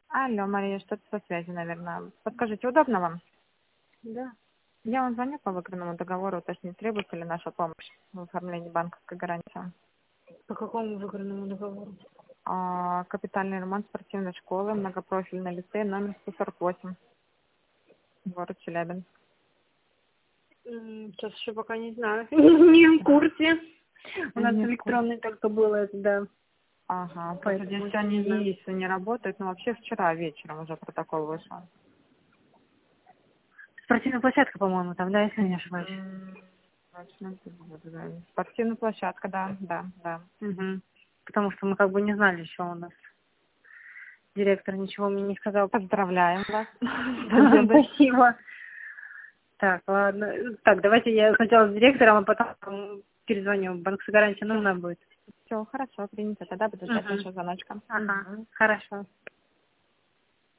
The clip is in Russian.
Алло, Мария, что-то со связью, наверное. Подскажите, удобно вам? Да. Я вам звоню по выигранному договору, уточнить, требуется ли наша помощь в оформлении банковской гарантии. По какому выигранному договору? Капитальный ремонт спортивной школы, многопрофильный лицей, номер 148, город Челябинск. Сейчас еще пока не знаю. Не в курсе. У нас Не в курсе. электронный только было это, да. Ага, просто Поэтому здесь еще они не знаю. ЕИСы не работают, но вообще вчера вечером уже протокол вышел. Спортивная площадка, по-моему, там, да, если не ошибаюсь. Точно, да. Спортивная площадка, да, да, да. Угу. Потому что мы как бы не знали еще у нас. Директор ничего мне не сказал. Поздравляем вас с победой. Спасибо. Так, ладно. Так, давайте я сначала с директором, а потом перезвоню. Банковская гарантия нужна будет. Все, хорошо, принято. Тогда буду ждать вашего звоночка. Ага, хорошо.